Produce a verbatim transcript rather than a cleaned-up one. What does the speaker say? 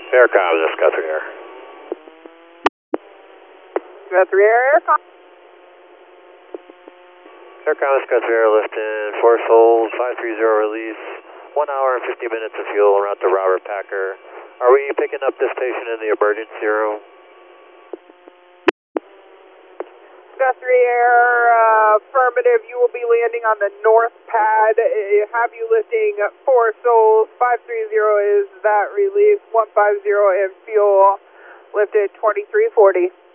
Aircom, this is Guthrie Air. Guthrie Air, Aircom. Aircom, this is Guthrie Air, lifting, force hold, five three zero release, one hour and fifty minutes of fuel en route to Robert Packer. Are we picking up this patient in the emergency room? Guthrie Air, uh, affirmative, you will be landing on the north pad. Uh, have you lifting four souls, five three zero is that release, one five zero and fuel, lifted twenty-three forty.